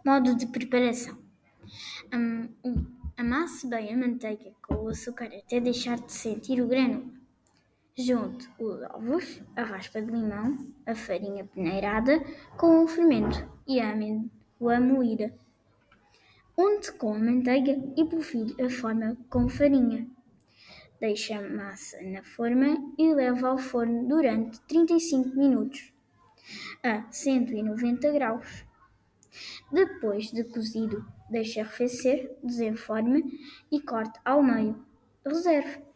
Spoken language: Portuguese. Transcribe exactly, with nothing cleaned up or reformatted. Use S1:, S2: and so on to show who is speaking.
S1: Modo de preparação. Hum, um, Amasse bem a manteiga com o açúcar até deixar de sentir o grânulo. Junte os ovos, a raspa de limão, a farinha peneirada com o fermento e a amêndoa moída. Unte com a manteiga e polvilhe a forma com farinha. Deixe a massa na forma e leve ao forno durante trinta e cinco minutos, a cento e noventa graus. Depois de cozido, deixe arrefecer, desenforme e corte ao meio. Reserve.